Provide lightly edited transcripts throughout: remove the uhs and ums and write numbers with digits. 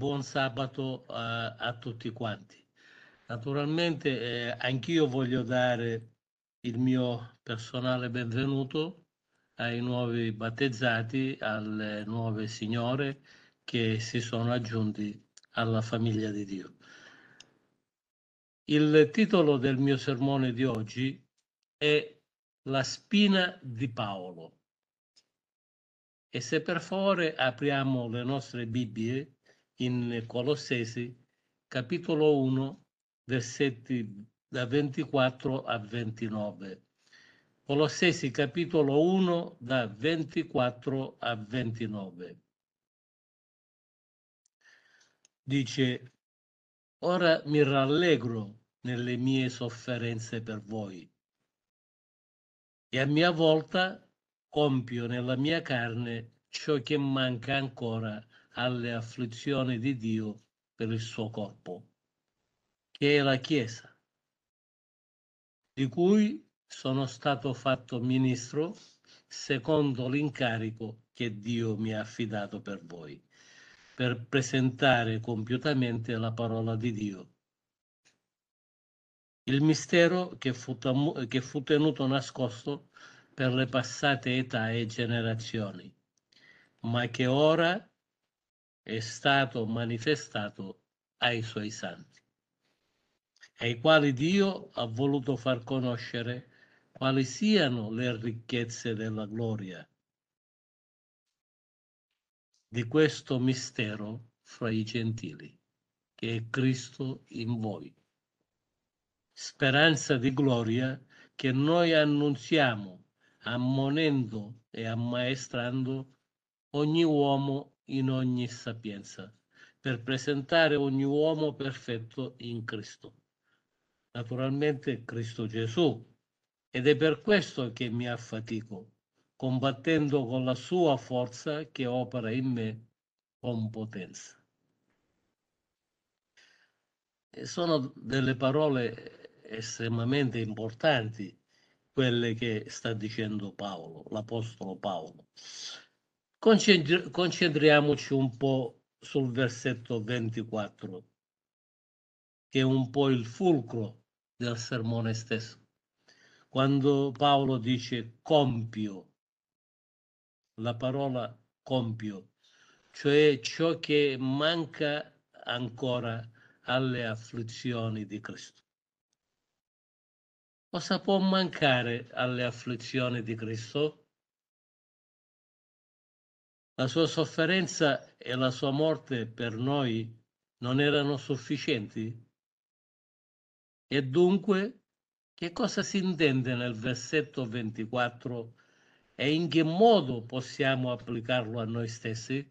buon sabato a tutti quanti. Naturalmente anch'io voglio dare il mio personale benvenuto ai nuovi battezzati, alle nuove signore che si sono aggiunti alla famiglia di Dio. Il titolo del mio sermone di oggi è La spina di Paolo. E se per favore apriamo le nostre Bibbie in Colossesi, capitolo 1, versetti da 24 a 29. Colossesi, capitolo 1, da 24 a 29. Dice: Ora mi rallegro nelle mie sofferenze per voi e a mia volta compio nella mia carne ciò che manca ancora alle afflizioni di Dio per il suo corpo, che è la Chiesa, di cui sono stato fatto ministro secondo l'incarico che Dio mi ha affidato per voi, per presentare compiutamente la parola di Dio. Il mistero che fu tenuto nascosto per le passate età e generazioni, ma che ora è stato manifestato ai suoi santi, ai quali Dio ha voluto far conoscere quali siano le ricchezze della gloria di questo mistero fra i gentili, che è Cristo in voi, speranza di gloria che noi annunziamo, ammonendo e ammaestrando ogni uomo in ogni sapienza, per presentare ogni uomo perfetto in Cristo. Naturalmente Cristo Gesù. Ed è per questo che mi affatico, combattendo con la sua forza che opera in me con potenza. E sono delle parole estremamente importanti, quelle che sta dicendo Paolo, l'Apostolo Paolo. Concentriamoci un po' sul versetto 24, che è un po' il fulcro del sermone stesso. Quando Paolo dice compio, la parola compio, cioè ciò che manca ancora alle afflizioni di Cristo. Cosa può mancare alle afflizioni di Cristo? La sua sofferenza e la sua morte per noi non erano sufficienti? E dunque, che cosa si intende nel versetto 24 e in che modo possiamo applicarlo a noi stessi?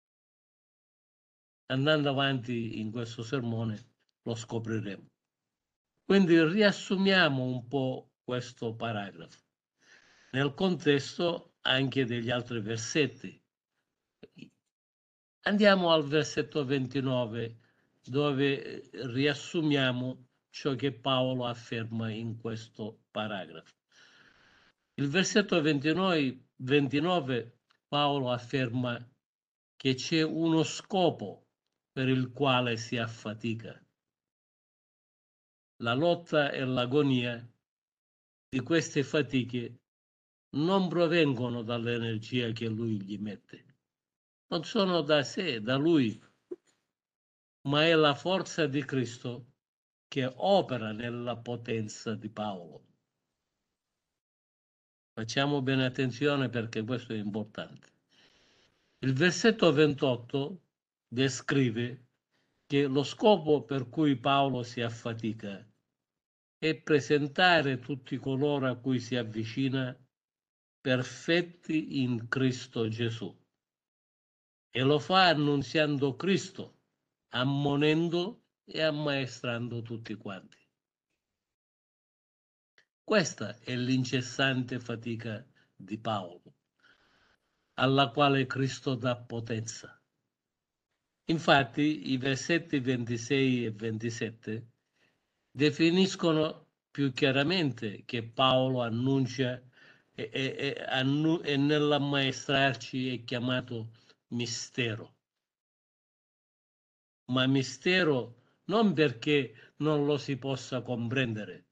Andando avanti in questo sermone lo scopriremo. Quindi riassumiamo un po' questo paragrafo nel contesto anche degli altri versetti. Andiamo al versetto 29, dove riassumiamo ciò che Paolo afferma in questo paragrafo. Il versetto 29 Paolo afferma che c'è uno scopo per il quale si affatica. La lotta e l'agonia di queste fatiche non provengono dall'energia che lui gli mette, non sono da sé, da lui, ma è la forza di Cristo che opera nella potenza di Paolo. Facciamo bene attenzione perché questo è importante. Il versetto 28 descrive che lo scopo per cui Paolo si affatica è presentare tutti coloro a cui si avvicina perfetti in Cristo Gesù. E lo fa annunziando Cristo, ammonendo e ammaestrando tutti quanti. Questa è l'incessante fatica di Paolo, alla quale Cristo dà potenza. Infatti, i versetti 26 e 27 definiscono più chiaramente che Paolo annuncia e nell'ammaestrarci è chiamato mistero. ma mistero non perché non lo si possa comprendere,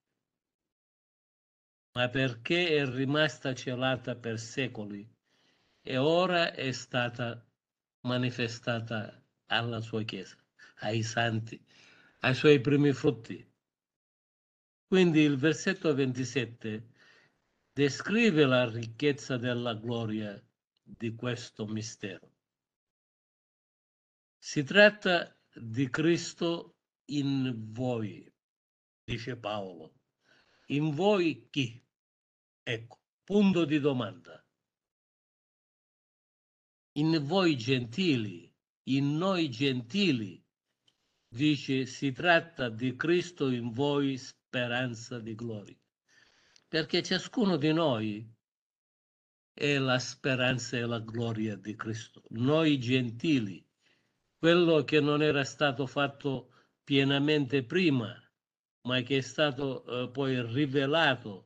ma perché è rimasta celata per secoli e ora è stata manifestata alla sua Chiesa, ai santi, ai suoi primi frutti. Quindi il versetto 27 descrive la ricchezza della gloria di questo mistero. Si tratta di Cristo in voi, dice Paolo. In voi chi? Ecco, punto di domanda. In voi gentili, in noi gentili, dice, si tratta di Cristo in voi, speranza di gloria. Perché ciascuno di noi è la speranza e la gloria di Cristo. Noi gentili, quello che non era stato fatto pienamente prima, ma che è stato poi rivelato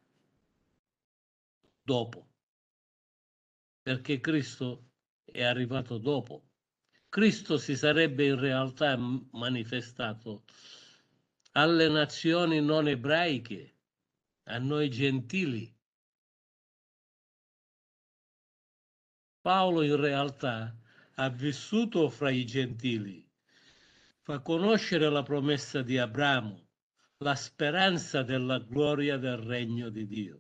dopo, perché Cristo è arrivato dopo. Cristo si sarebbe in realtà manifestato alle nazioni non ebraiche, a noi gentili. Paolo in realtà ha vissuto fra i gentili, fa conoscere la promessa di Abramo, la speranza della gloria del regno di Dio.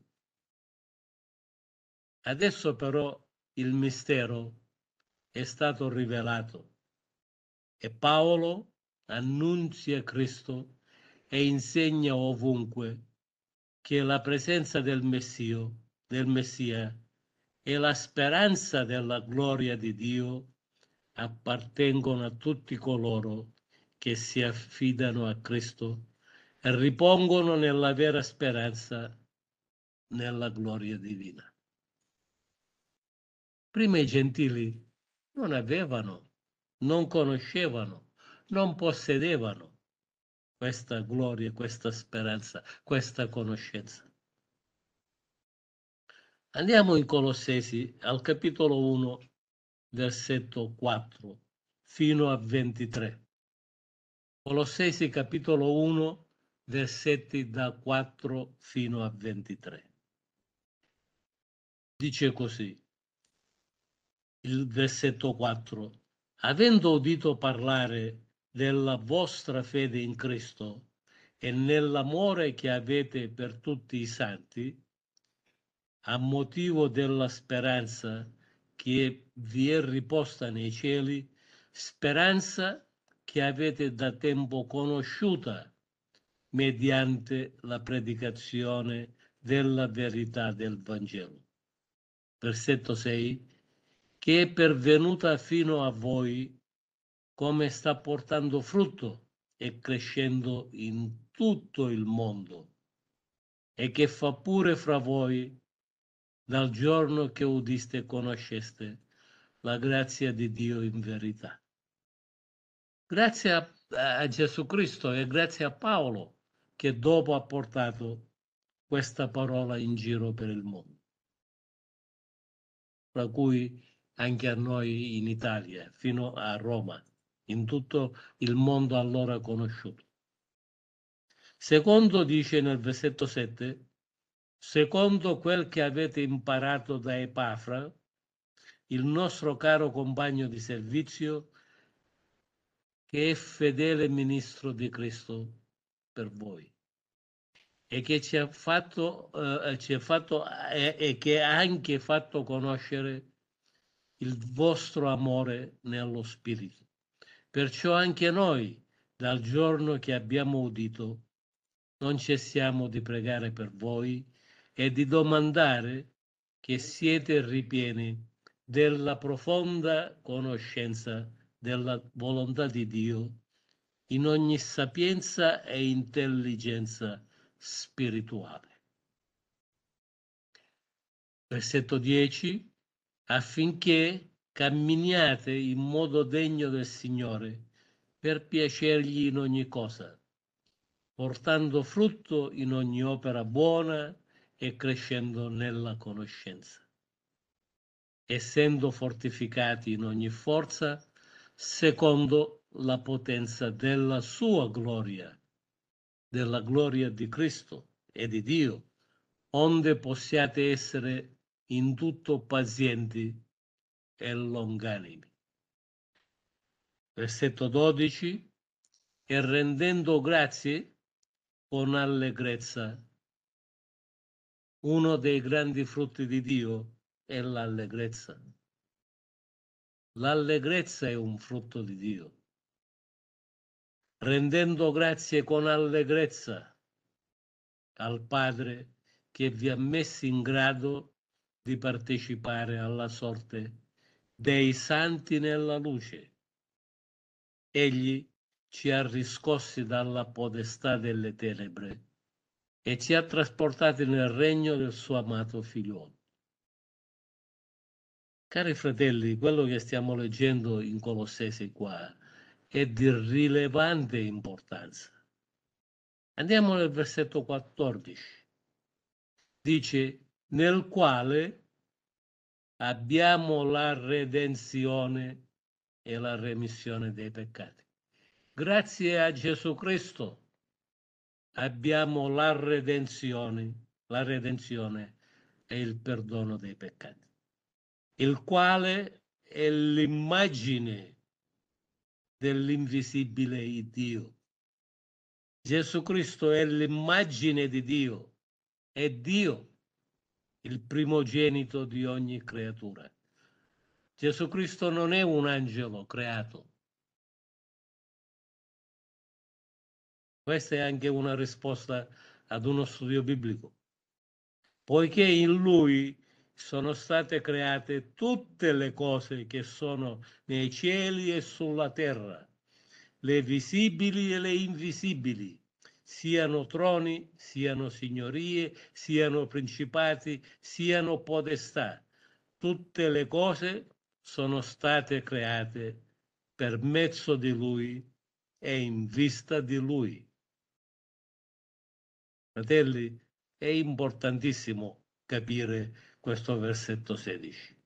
Adesso però il mistero è stato rivelato e Paolo annunzia Cristo e insegna ovunque che la presenza del Messia e la speranza della gloria di Dio appartengono a tutti coloro che si affidano a Cristo e ripongono nella vera speranza nella gloria divina. Prima i gentili non avevano, non conoscevano, non possedevano questa gloria, questa speranza, questa conoscenza. Andiamo in Colossesi al capitolo 1, versetto 4 fino a 23. Colossesi capitolo 1, versetti da 4 fino a 23. Dice così, il versetto 4. Avendo udito parlare della vostra fede in Cristo e nell'amore che avete per tutti i santi, a motivo della speranza che vi è riposta nei cieli, speranza che avete da tempo conosciuta mediante la predicazione della verità del Vangelo. Versetto 6, che è pervenuta fino a voi come sta portando frutto e crescendo in tutto il mondo e che fa pure fra voi dal giorno che udiste e conosceste la grazia di Dio in verità. Grazie a Gesù Cristo e grazie a Paolo che dopo ha portato questa parola in giro per il mondo, tra cui anche a noi in Italia, fino a Roma, in tutto il mondo allora conosciuto. Secondo dice nel versetto 7, secondo quel che avete imparato da Epafra, il nostro caro compagno di servizio, che è fedele ministro di Cristo per voi e che ci ha fatto, e che ha anche fatto conoscere il vostro amore nello Spirito. Perciò anche noi, dal giorno che abbiamo udito, non cessiamo di pregare per voi e di domandare che siete ripieni della profonda conoscenza della volontà di Dio in ogni sapienza e intelligenza spirituale. Versetto 10, affinché camminiate in modo degno del Signore per piacergli in ogni cosa, portando frutto in ogni opera buona e crescendo nella conoscenza, essendo fortificati in ogni forza secondo la potenza della sua gloria, della gloria di Cristo e di Dio, onde possiate essere in tutto pazienti e longanimi. Versetto 12. E rendendo grazie con allegrezza. Uno dei grandi frutti di Dio è l'allegrezza. L'allegrezza è un frutto di Dio. Rendendo grazie con allegrezza al Padre che vi ha messi in grado di partecipare alla sorte dei santi nella luce. Egli ci ha riscossi dalla potestà delle tenebre e ci ha trasportati nel regno del suo amato figliuolo. Cari fratelli, quello che stiamo leggendo in Colossesi qua è di rilevante importanza. Andiamo nel versetto 14. Dice, nel quale abbiamo la redenzione e la remissione dei peccati. Grazie a Gesù Cristo abbiamo la redenzione e il perdono dei peccati, il quale è l'immagine dell'invisibile Dio. Gesù Cristo è l'immagine di Dio, è Dio, il primogenito di ogni creatura. Gesù Cristo non è un angelo creato. Questa è anche una risposta ad uno studio biblico. Poiché in Lui sono state create tutte le cose che sono nei cieli e sulla terra, le visibili e le invisibili, siano troni, siano signorie, siano principati, siano potestà. Tutte le cose sono state create per mezzo di Lui e in vista di Lui. Fratelli, è importantissimo capire questo versetto 16,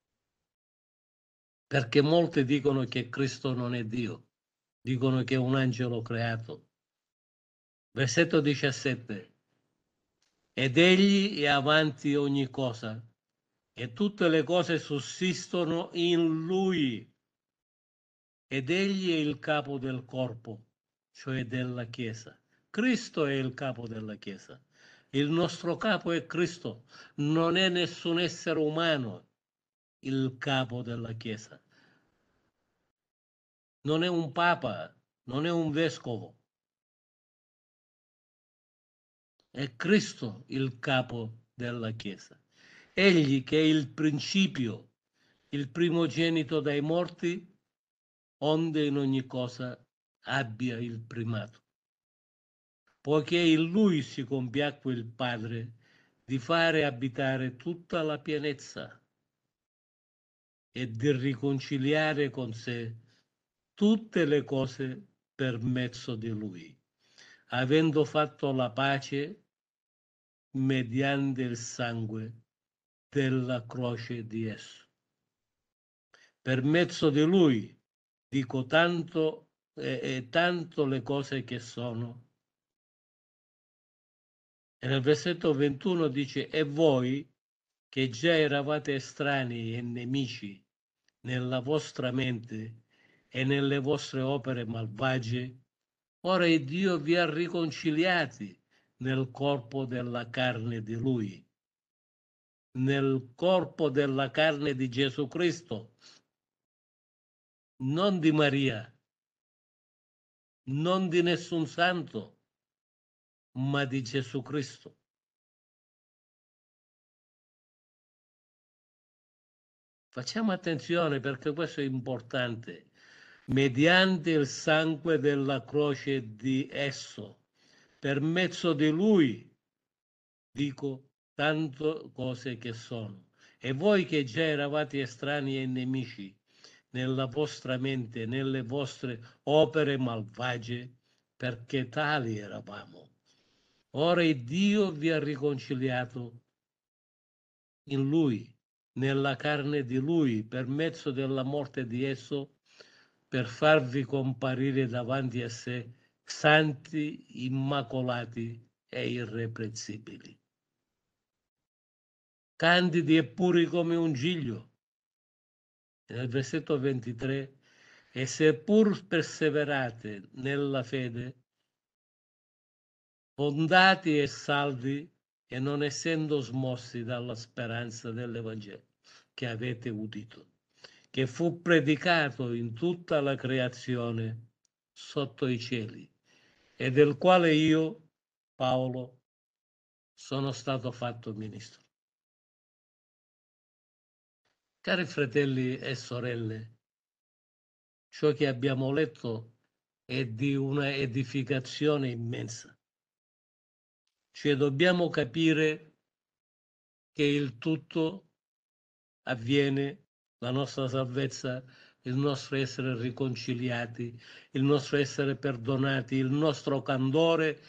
perché molti dicono che Cristo non è Dio, dicono che è un angelo creato. Versetto 17. Ed egli è avanti ogni cosa, e tutte le cose sussistono in lui, ed egli è il capo del corpo, cioè della Chiesa. Cristo è il capo della Chiesa. Il nostro capo è Cristo, non è nessun essere umano il capo della Chiesa. Non è un papa, non è un vescovo. È Cristo il capo della Chiesa. Egli che è il principio, il primogenito dai morti, onde in ogni cosa abbia il primato. Poiché in lui si compiacque il Padre di fare abitare tutta la pienezza e di riconciliare con sé tutte le cose per mezzo di lui, avendo fatto la pace mediante il sangue della croce di esso. Per mezzo di lui, dico tanto tanto le cose che sono. E nel versetto 21 dice, e voi che già eravate estranei e nemici nella vostra mente e nelle vostre opere malvagie, ora Dio vi ha riconciliati nel corpo della carne di Lui, nel corpo della carne di Gesù Cristo, non di Maria, non di nessun santo, ma di Gesù Cristo. Facciamo attenzione perché questo è importante. Mediante il sangue della croce di esso, per mezzo di lui, dico tante cose che sono. E voi che già eravate estranei e nemici nella vostra mente, nelle vostre opere malvagie, perché tali eravamo. Ora Dio vi ha riconciliato in lui, nella carne di lui, per mezzo della morte di esso, per farvi comparire davanti a sé santi, immacolati e irreprensibili, candidi e puri come un giglio. Nel versetto 23, e seppur perseverate nella fede, fondati e saldi, e non essendo smossi dalla speranza dell'Evangelo che avete udito, che fu predicato in tutta la creazione sotto i cieli, e del quale io, Paolo, sono stato fatto ministro. Cari fratelli e sorelle, ciò che abbiamo letto è di una edificazione immensa. Cioè dobbiamo capire che il tutto avviene, la nostra salvezza, il nostro essere riconciliati, il nostro essere perdonati, il nostro candore,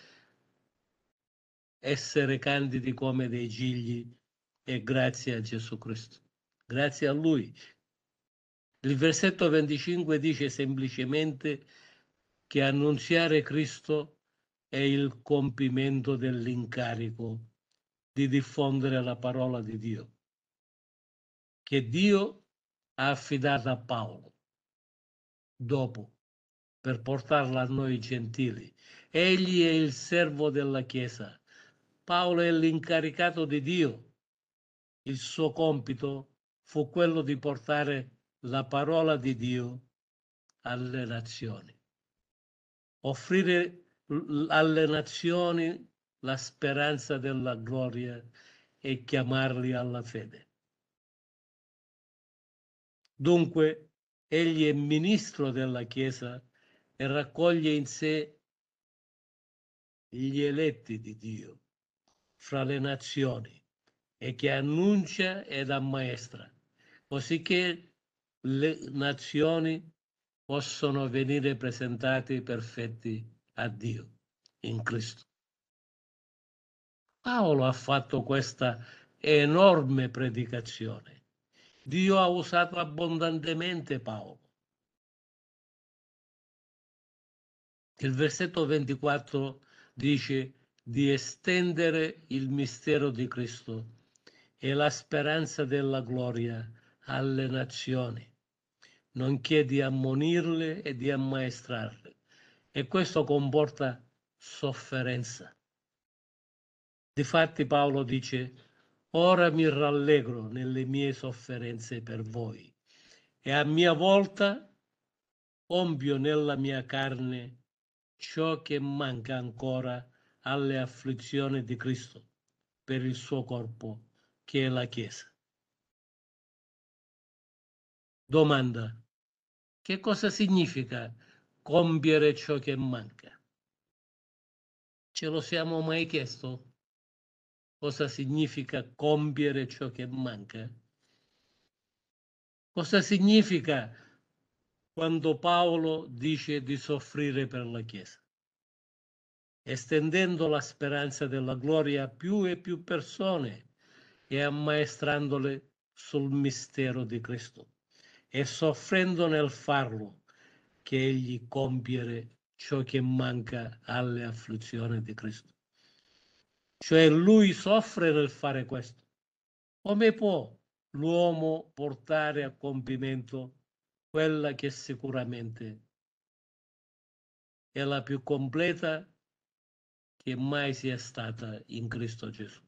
essere candidi come dei gigli, e grazie a Gesù Cristo. Grazie a Lui. Il versetto 25 dice semplicemente che annunziare Cristo è il compimento dell'incarico di diffondere la parola di Dio, che Dio ha affidato a Paolo dopo, per portarla a noi gentili. Egli è il servo della Chiesa. Paolo è l'incaricato di Dio. Il suo compito fu quello di portare la parola di Dio alle nazioni, offrire alle nazioni la speranza della gloria e chiamarli alla fede. Dunque, egli è ministro della Chiesa e raccoglie in sé gli eletti di Dio fra le nazioni e che annuncia ed ammaestra, così che le nazioni possono venire presentati perfetti a Dio in Cristo. Paolo ha fatto questa enorme predicazione. Dio ha usato abbondantemente Paolo. Il versetto 24 dice di estendere il mistero di Cristo e la speranza della gloria alle nazioni, nonché di ammonirle e di ammaestrarle. E questo comporta sofferenza. Difatti Paolo dice: ora mi rallegro nelle mie sofferenze per voi, e a mia volta compio nella mia carne ciò che manca ancora alle afflizioni di Cristo per il suo corpo, che è la Chiesa. Domanda: che cosa significa compiere ciò che manca? Ce lo siamo mai chiesto? Cosa significa compiere ciò che manca? Cosa significa quando Paolo dice di soffrire per la Chiesa? Estendendo la speranza della gloria a più e più persone e ammaestrandole sul mistero di Cristo, e soffrendo nel farlo, che egli compiere ciò che manca alle afflizioni di Cristo. Cioè lui soffre nel fare questo. Come può l'uomo portare a compimento quella che sicuramente è la più completa che mai sia stata in Cristo Gesù?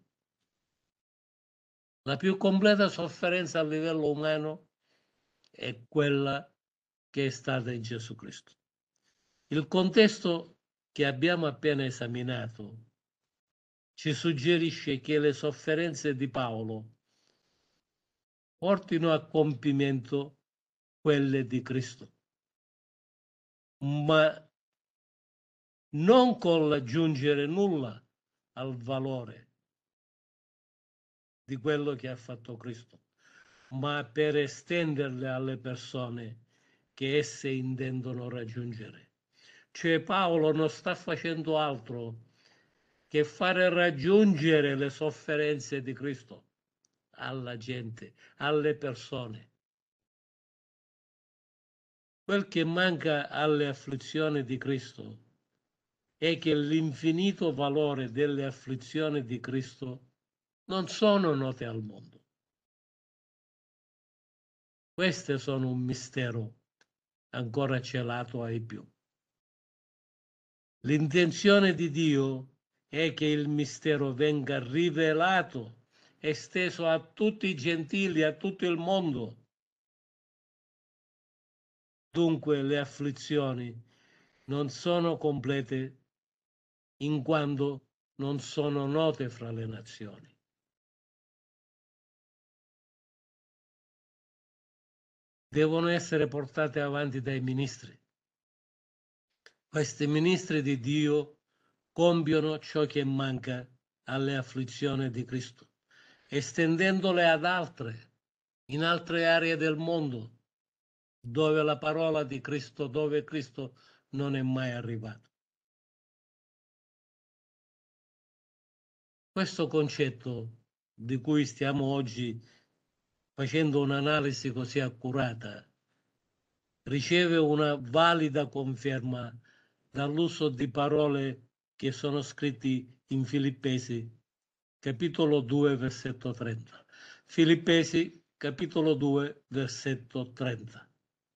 La più completa sofferenza a livello umano è quella che è stata in Gesù Cristo. Il contesto che abbiamo appena esaminato ci suggerisce che le sofferenze di Paolo portino a compimento quelle di Cristo, ma non con l'aggiungere nulla al valore di quello che ha fatto Cristo, ma per estenderle alle persone che esse intendono raggiungere. Cioè Paolo non sta facendo altro che fare raggiungere le sofferenze di Cristo alla gente, alle persone. Quel che manca alle afflizioni di Cristo è che l'infinito valore delle afflizioni di Cristo non sono note al mondo. Queste sono un mistero ancora celato ai più. L'intenzione di Dio è che il mistero venga rivelato, esteso a tutti i gentili, a tutto il mondo. Dunque le afflizioni non sono complete in quanto non sono note fra le nazioni. Devono essere portate avanti dai ministri. Questi ministri di Dio compiono ciò che manca alle afflizioni di Cristo, estendendole ad altre, in altre aree del mondo, dove la parola di Cristo, dove Cristo non è mai arrivato. Questo concetto di cui stiamo oggi facendo un'analisi così accurata riceve una valida conferma dall'uso di parole che sono scritte in Filippesi, capitolo 2, versetto 30. Filippesi, capitolo 2, versetto 30.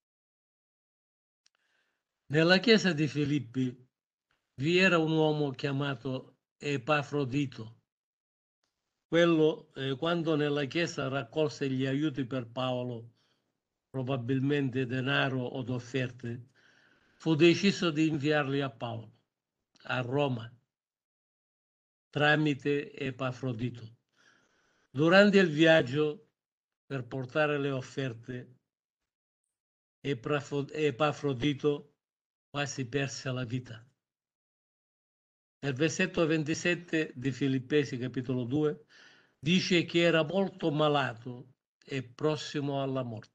Nella chiesa di Filippi vi era un uomo chiamato Epafrodito. Quello, quando nella chiesa raccolse gli aiuti per Paolo, probabilmente denaro o offerte, fu deciso di inviarli a Paolo, a Roma, tramite Epafrodito. Durante il viaggio, per portare le offerte, Epafrodito quasi perse la vita. Nel versetto 27 di Filippesi, capitolo 2, dice che era molto malato e prossimo alla morte.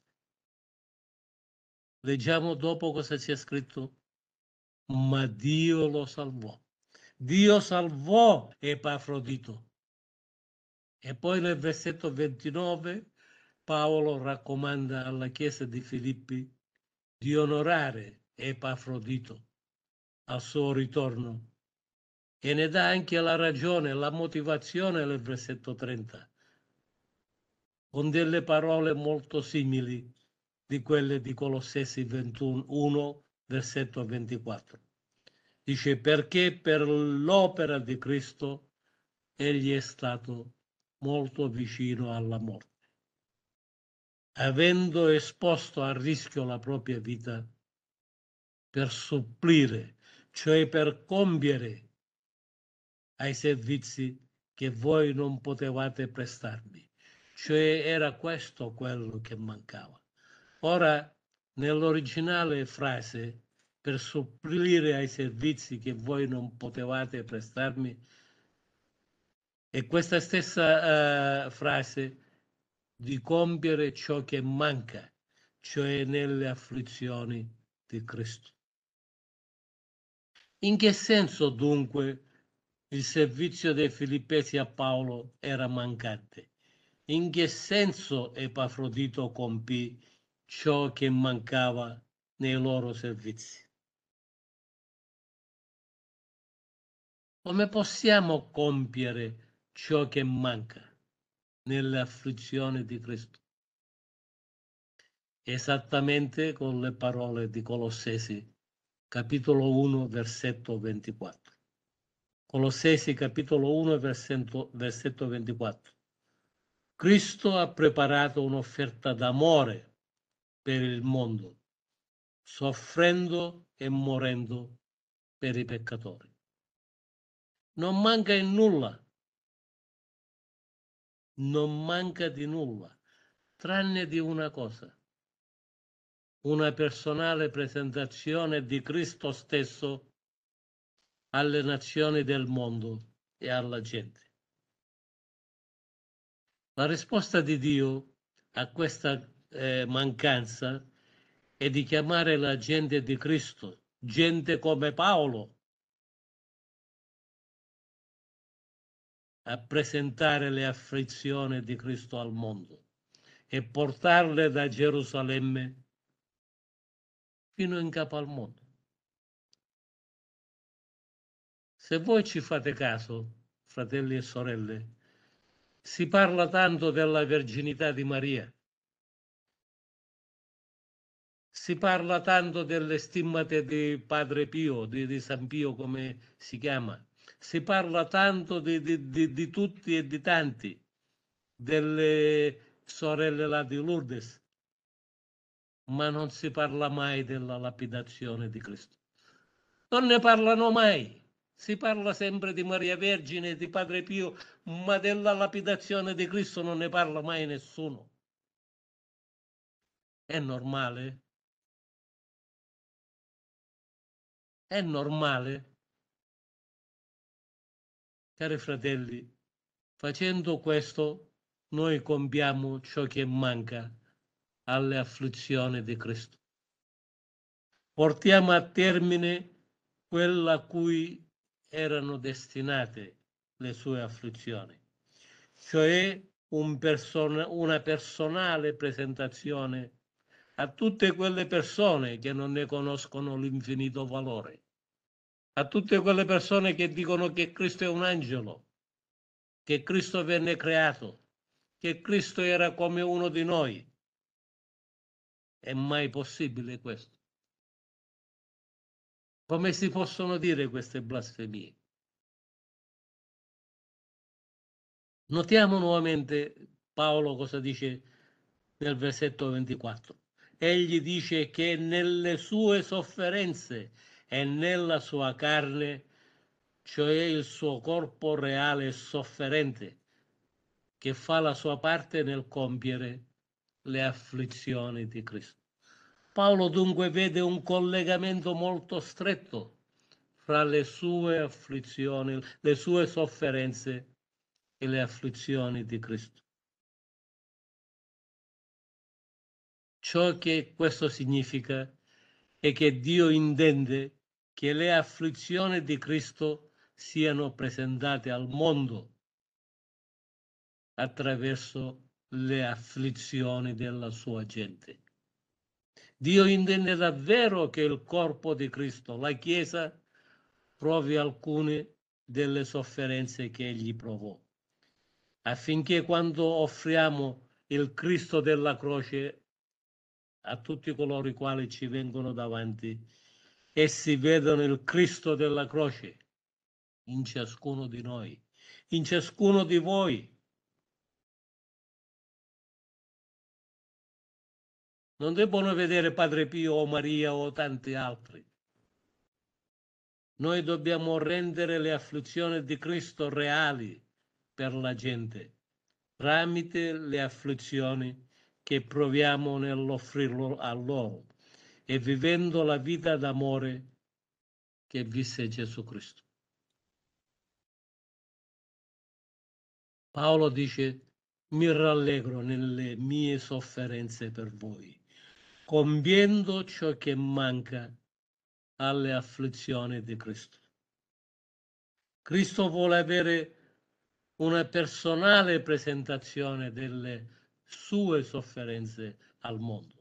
Leggiamo dopo cosa c'è scritto. Ma Dio lo salvò. Dio salvò Epafrodito. E poi nel versetto 29 Paolo raccomanda alla chiesa di Filippi di onorare Epafrodito al suo ritorno e ne dà anche la ragione, la motivazione nel versetto 30, con delle parole molto simili di quelle di Colossesi 21, versetto 24. Dice perché per l'opera di Cristo egli è stato molto vicino alla morte, avendo esposto a rischio la propria vita per supplire, cioè per compiere ai servizi che voi non potevate prestarmi. Cioè era questo quello che mancava. Ora, nell'originale frase, per supplire ai servizi che voi non potevate prestarmi, è questa stessa frase di compiere ciò che manca, cioè nelle afflizioni di Cristo. In che senso dunque il servizio dei Filippesi a Paolo era mancante? In che senso Epafrodito compì ciò che mancava nei loro servizi? Come possiamo compiere ciò che manca nelle afflizioni di Cristo? Esattamente con le parole di Colossesi, capitolo 1, versetto 24. Colossesi, capitolo 1, versetto 24. Cristo ha preparato un'offerta d'amore per il mondo, soffrendo e morendo per i peccatori. Non manca in nulla, non manca di nulla, tranne di una cosa, una personale presentazione di Cristo stesso alle nazioni del mondo e alla gente. La risposta di Dio a questa mancanza è di chiamare la gente di Cristo, gente come Paolo, a presentare le afflizioni di Cristo al mondo e portarle da Gerusalemme fino in capo al mondo. Se voi ci fate caso, fratelli e sorelle, si parla tanto della verginità di Maria, si parla tanto delle stimmate di Padre Pio, di San Pio come si chiama, si parla tanto di tutti e di tanti, delle sorelle là di Lourdes, ma non si parla mai della lapidazione di Cristo. Non ne parlano mai. Si parla sempre di Maria Vergine, di Padre Pio, ma della lapidazione di Cristo non ne parla mai nessuno. È normale? È normale? Cari fratelli, facendo questo noi compiamo ciò che manca alle afflizioni di Cristo. Portiamo a termine quella a cui erano destinate le sue afflizioni, cioè una personale presentazione a tutte quelle persone che non ne conoscono l'infinito valore, a tutte quelle persone che dicono che Cristo è un angelo, che Cristo venne creato, che Cristo era come uno di noi. È mai possibile questo? Come si possono dire queste blasfemie? Notiamo nuovamente Paolo cosa dice nel versetto 24. Egli dice che nelle sue sofferenze e nella sua carne, cioè il suo corpo reale e sofferente, che fa la sua parte nel compiere le afflizioni di Cristo. Paolo dunque vede un collegamento molto stretto fra le sue afflizioni, le sue sofferenze e le afflizioni di Cristo. Ciò che questo significa è che Dio intende che le afflizioni di Cristo siano presentate al mondo attraverso le afflizioni della sua gente. Dio intende davvero che il corpo di Cristo, la Chiesa, provi alcune delle sofferenze che egli provò, affinché quando offriamo il Cristo della croce a tutti coloro i quali ci vengono davanti, essi vedono il Cristo della croce in ciascuno di noi, in ciascuno di voi. Non debbono vedere Padre Pio o Maria o tanti altri. Noi dobbiamo rendere le afflizioni di Cristo reali per la gente, tramite le afflizioni che proviamo nell'offrirlo a loro e vivendo la vita d'amore che visse Gesù Cristo. Paolo dice: mi rallegro nelle mie sofferenze per voi, compiendo ciò che manca alle afflizioni di Cristo. Cristo vuole avere una personale presentazione delle sue sofferenze al mondo.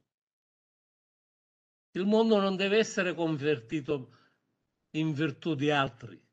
Il mondo non deve essere convertito in virtù di altri,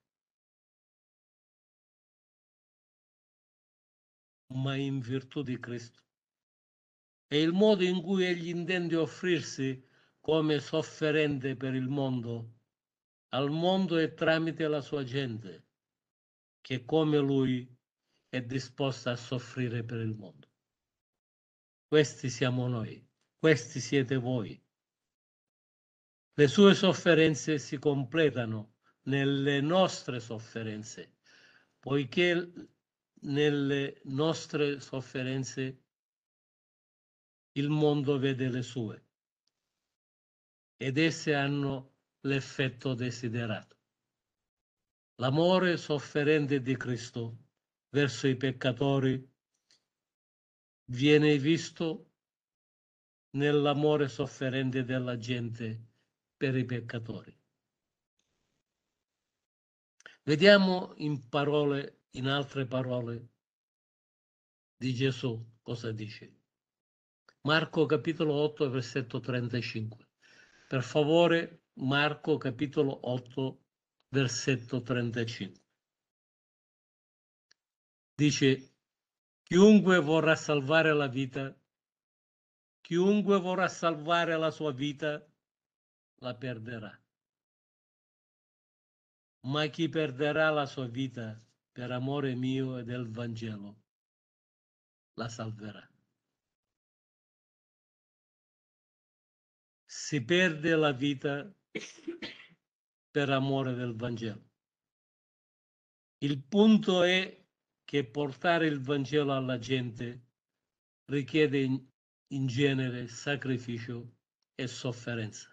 ma in virtù di Cristo. E il modo in cui egli intende offrirsi come sofferente per il mondo, al mondo è tramite la sua gente, che come lui è disposta a soffrire per il mondo. Questi siamo noi, questi siete voi. Le sue sofferenze si completano nelle nostre sofferenze, poiché nelle nostre sofferenze il mondo vede le sue ed esse hanno l'effetto desiderato. L'amore sofferente di Cristo verso i peccatori viene visto nell'amore sofferente della gente per i peccatori. Vediamo in altre parole di Gesù cosa dice. Marco capitolo 8, versetto 35. Per favore, Marco capitolo 8, versetto 35. Dice, chiunque vorrà salvare la vita, chiunque vorrà salvare la sua vita, la perderà. Ma chi perderà la sua vita per amore mio e del Vangelo, la salverà. Si perde la vita per amore del Vangelo. Il punto è che portare il Vangelo alla gente richiede in genere sacrificio e sofferenza.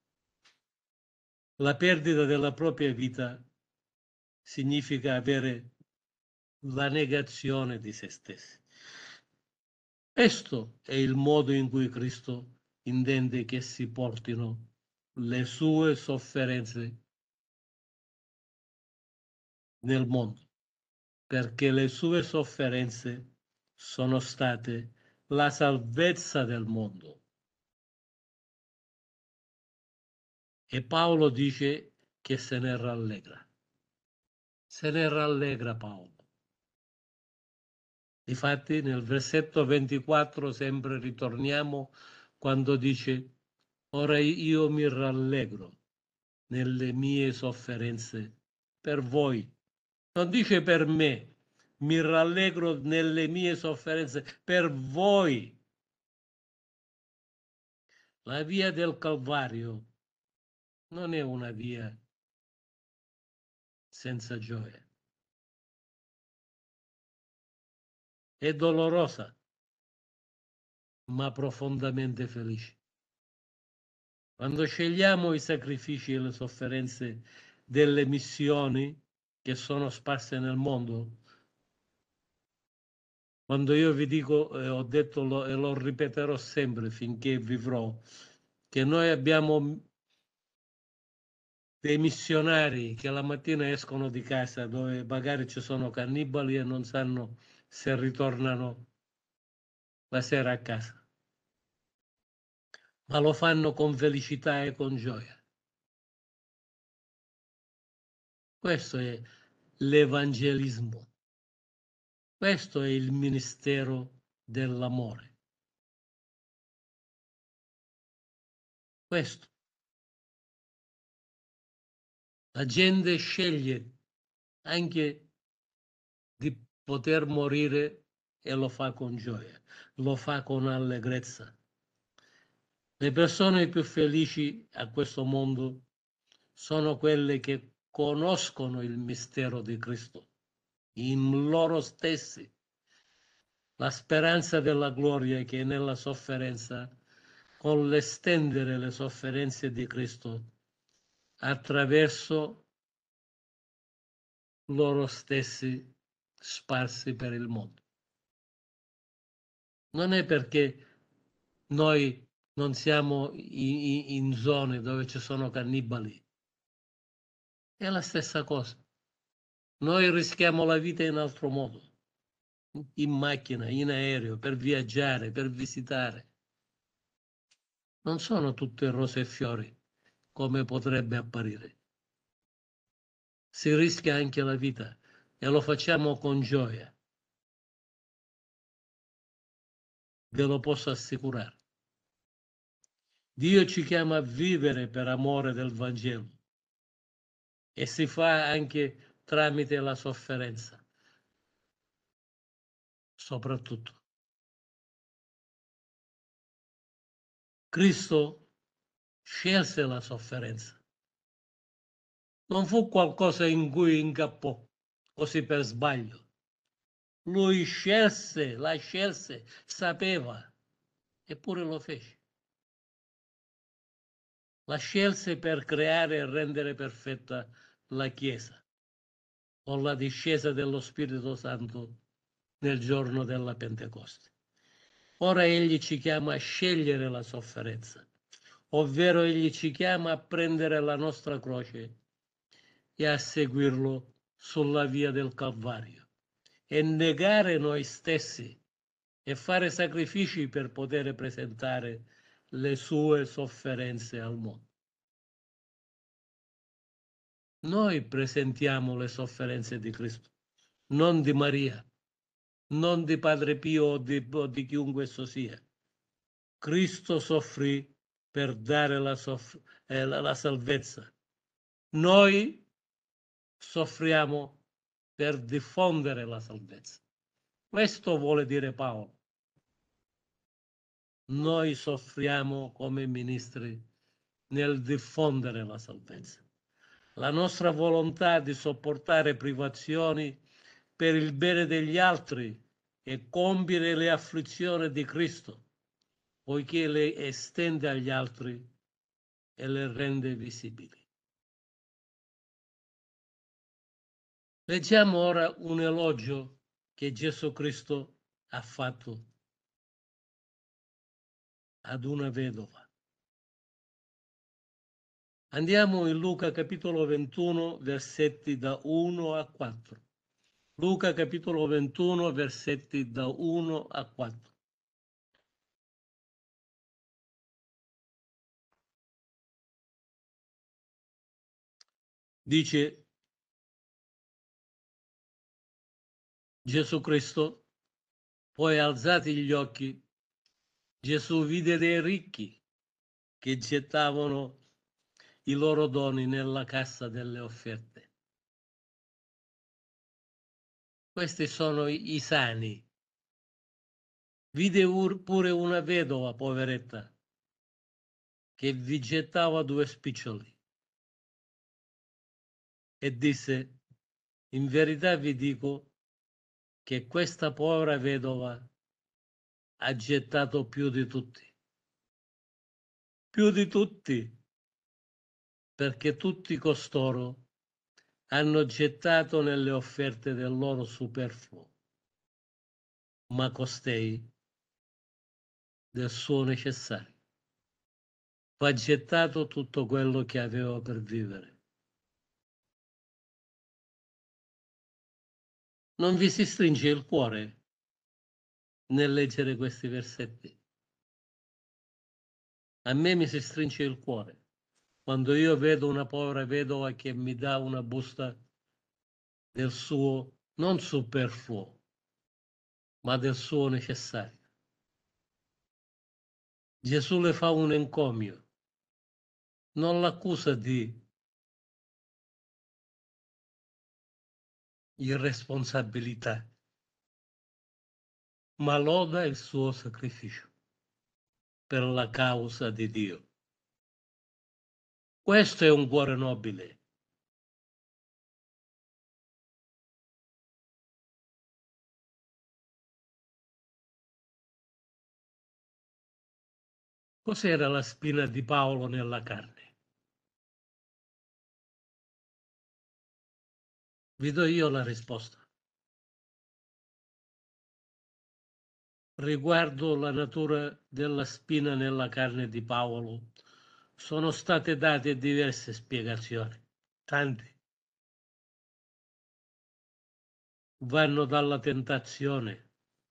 La perdita della propria vita significa avere la negazione di se stessi. Questo è il modo in cui Cristo intende che si portino le sue sofferenze nel mondo, perché le sue sofferenze sono state la salvezza del mondo. E Paolo dice che se ne rallegra. Se ne rallegra Paolo. Difatti nel versetto 24 sempre ritorniamo quando dice ora io mi rallegro nelle mie sofferenze per voi. Non dice per me, mi rallegro nelle mie sofferenze per voi. La via del Calvario non è una via senza gioia. È dolorosa, ma profondamente felice. Quando scegliamo i sacrifici e le sofferenze delle missioni che sono sparse nel mondo, quando io vi dico, ho detto e lo ripeterò sempre finché vivrò, che noi abbiamo dei missionari che la mattina escono di casa dove magari ci sono cannibali e non sanno se ritornano la sera a casa, ma lo fanno con felicità e con gioia. Questo è l'evangelismo. Questo è il ministero dell'amore. Questo. La gente sceglie anche di poter morire e lo fa con gioia, lo fa con allegrezza. Le persone più felici a questo mondo sono quelle che conoscono il mistero di Cristo in loro stessi. La speranza della gloria che è nella sofferenza, con l'estendere le sofferenze di Cristo attraverso loro stessi sparsi per il mondo. Non è perché noi non siamo in zone dove ci sono cannibali, è la stessa cosa. Noi rischiamo la vita in altro modo, in macchina, in aereo, per viaggiare, per visitare. Non sono tutte rose e fiori, come potrebbe apparire. Si rischia anche la vita e lo facciamo con gioia. Ve lo posso assicurare. Dio ci chiama a vivere per amore del Vangelo e si fa anche tramite la sofferenza, soprattutto. Cristo scelse la sofferenza. Non fu qualcosa in cui incappò così per sbaglio. Lui la scelse, sapeva, eppure lo fece. La scelse per creare e rendere perfetta la Chiesa, con la discesa dello Spirito Santo nel giorno della Pentecoste. Ora egli ci chiama a scegliere la sofferenza, ovvero egli ci chiama a prendere la nostra croce e a seguirlo sulla via del Calvario e negare noi stessi e fare sacrifici per poter presentare le sue sofferenze al mondo. Noi presentiamo le sofferenze di Cristo, non di Maria, non di Padre Pio o di chiunque esso sia. Cristo soffrì per dare la salvezza. Noi soffriamo per diffondere la salvezza. Questo vuole dire Paolo. Noi soffriamo come ministri nel diffondere la salvezza. La nostra volontà di sopportare privazioni per il bene degli altri e compiere le afflizioni di Cristo, poiché le estende agli altri e le rende visibili. Leggiamo ora un elogio che Gesù Cristo ha fatto ad una vedova. Andiamo in Luca capitolo 21, versetti da 1 a 4. Luca capitolo 21, versetti da 1 a 4. Dice Gesù Cristo, poi alzati gli occhi, Gesù vide dei ricchi che gettavano i loro doni nella cassa delle offerte. Questi sono i sani. Vide pure una vedova, poveretta, che vi gettava 2 spiccioli e disse, in verità vi dico che questa povera vedova ha gettato più di tutti, perché tutti costoro hanno gettato nelle offerte del loro superfluo, ma costei del suo necessario. Va gettato tutto quello che aveva per vivere. Non vi si stringe il cuore nel leggere questi versetti? A me mi si stringe il cuore quando io vedo una povera vedova che mi dà una busta del suo, non superfluo, ma del suo necessario. Gesù le fa un encomio, non l'accusa di irresponsabilità, ma loda il suo sacrificio per la causa di Dio. Questo è un cuore nobile. Cos'era la spina di Paolo nella carne? Vi do io la risposta. Riguardo la natura della spina nella carne di Paolo, sono state date diverse spiegazioni. Tanti vanno dalla tentazione,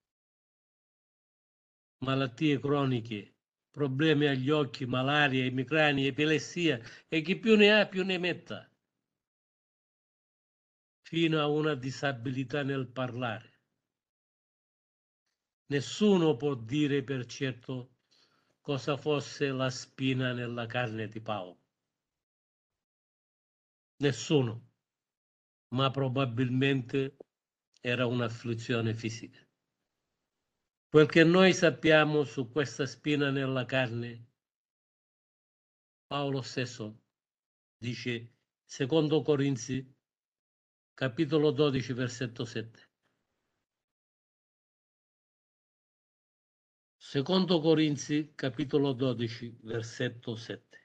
malattie croniche, problemi agli occhi, malaria, emicrania, epilessia e chi più ne ha più ne metta, fino a una disabilità nel parlare. Nessuno può dire per certo cosa fosse la spina nella carne di Paolo. Nessuno, ma probabilmente era un'afflizione fisica. Quel che noi sappiamo su questa spina nella carne, Paolo stesso dice, secondo Corinzi, capitolo 12, versetto 7. Secondo Corinzi, capitolo 12, versetto 7.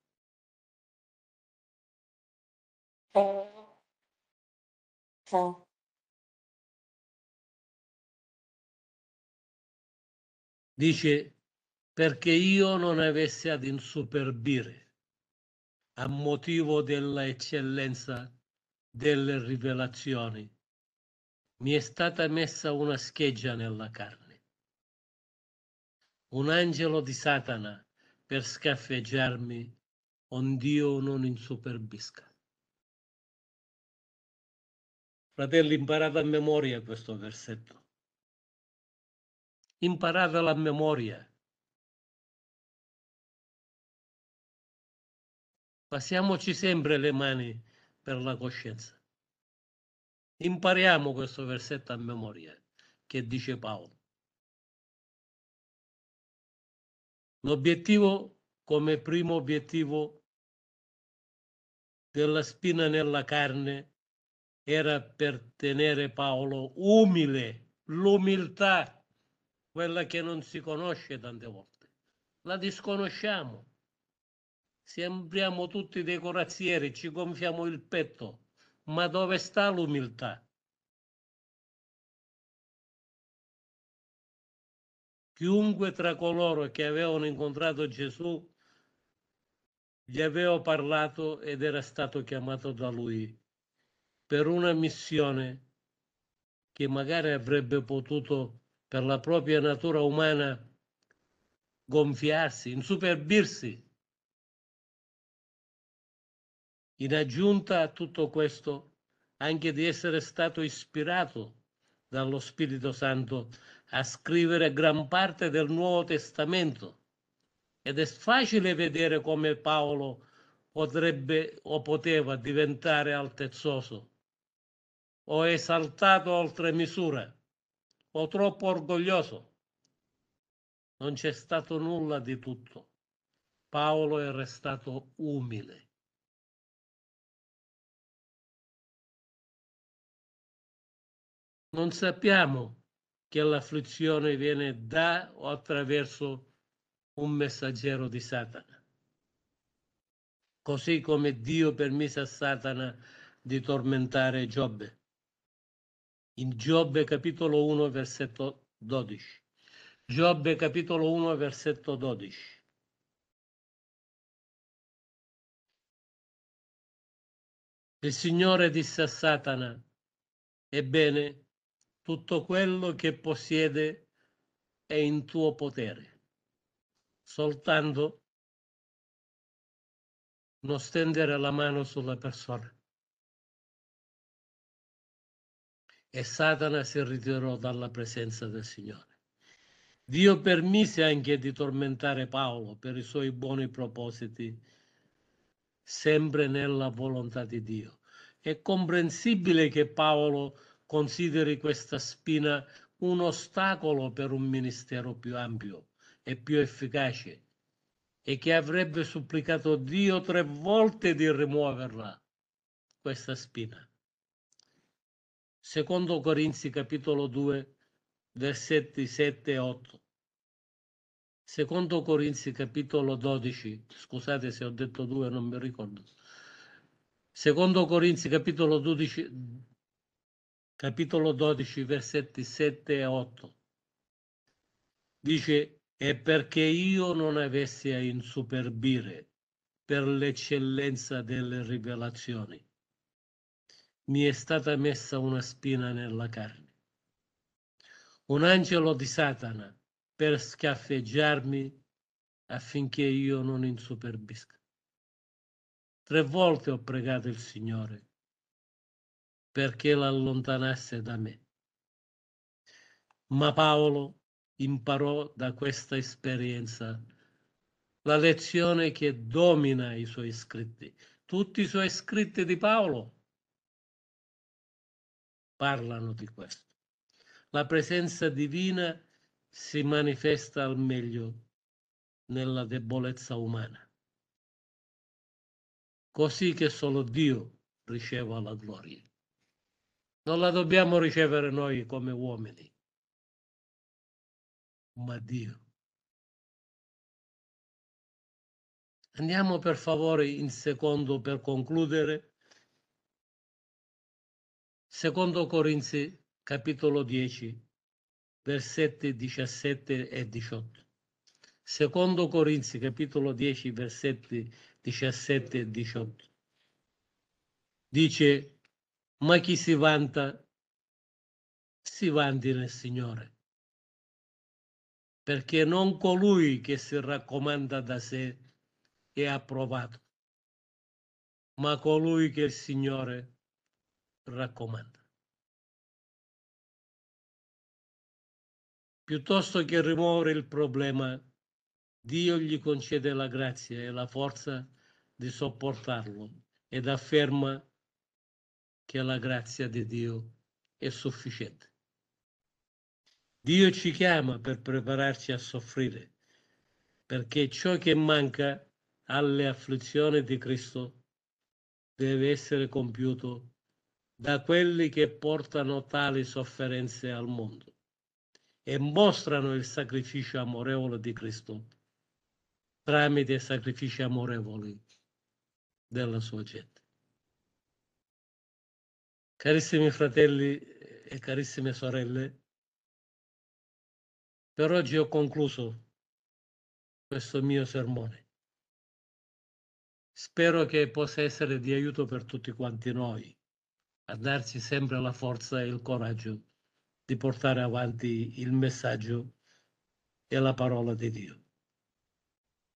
Dice, perché io non avessi ad insuperbire a motivo della eccellenza delle rivelazioni, mi è stata messa una scheggia nella carne, un angelo di Satana per scaffeggiarmi, ond'io non insuperbisca. Fratelli, imparate a memoria questo versetto. Imparatelo a memoria. Passiamoci sempre le mani per la coscienza. Impariamo questo versetto a memoria che dice Paolo. L'obiettivo, come primo obiettivo della spina nella carne, era per tenere Paolo umile, l'umiltà, quella che non si conosce tante volte. La disconosciamo. Sembriamo tutti dei corazzieri, ci gonfiamo il petto. Ma dove sta l'umiltà? Chiunque tra coloro che avevano incontrato Gesù gli aveva parlato ed era stato chiamato da lui per una missione che magari avrebbe potuto, per la propria natura umana, gonfiarsi, insuperbirsi. In aggiunta a tutto questo, anche di essere stato ispirato dallo Spirito Santo a scrivere gran parte del Nuovo Testamento. Ed è facile vedere come Paolo potrebbe o poteva diventare altezzoso o esaltato oltre misura o troppo orgoglioso. Non c'è stato nulla di tutto. Paolo è restato umile. Non sappiamo che l'afflizione viene da o attraverso un messaggero di Satana. Così come Dio permise a Satana di tormentare Giobbe. In Giobbe capitolo 1 versetto 12. Giobbe capitolo 1 versetto 12. Il Signore disse a Satana: ebbene, tutto quello che possiede è in tuo potere, soltanto non stendere la mano sulla persona. E Satana si ritirò dalla presenza del Signore. Dio permise anche di tormentare Paolo per i suoi buoni propositi, sempre nella volontà di Dio. È comprensibile che Paolo consideri questa spina un ostacolo per un ministero più ampio e più efficace e che avrebbe supplicato Dio 3 volte di rimuoverla, questa spina. Secondo Corinzi capitolo 2, versetti 7 e 8. Secondo Corinzi capitolo 12, scusate se ho detto 2, non mi ricordo. Secondo Corinzi capitolo 12, versetti 7 e 8. Dice: e perché io non avessi a insuperbire per l'eccellenza delle rivelazioni, mi è stata messa una spina nella carne, un angelo di Satana per scaffeggiarmi affinché io non insuperbisca. 3 volte ho pregato il Signore perché l'allontanasse da me. Ma Paolo imparò da questa esperienza la lezione che domina i suoi scritti. Tutti i suoi scritti di Paolo parlano di questo. La presenza divina si manifesta al meglio nella debolezza umana, così che solo Dio riceva la gloria. Non la dobbiamo ricevere noi come uomini, ma Dio. Andiamo per favore in secondo per concludere. Secondo Corinzi capitolo 10, versetti 17 e 18. Secondo Corinzi capitolo 10, versetti 17 e 18. Dice: ma chi si vanta, si vanti nel Signore. perché non colui che si raccomanda da sé è approvato, ma colui che il Signore raccomanda. Piuttosto che rimuovere il problema, Dio gli concede la grazia e la forza di sopportarlo ed afferma che la grazia di Dio è sufficiente. Dio ci chiama per prepararci a soffrire, perché ciò che manca alle afflizioni di Cristo deve essere compiuto da quelli che portano tali sofferenze al mondo e mostrano il sacrificio amorevole di Cristo tramite sacrifici amorevoli della sua gente. Carissimi fratelli e carissime sorelle, per oggi ho concluso questo mio sermone. Spero che possa essere di aiuto per tutti quanti noi, a darci sempre la forza e il coraggio di portare avanti il messaggio e la parola di Dio.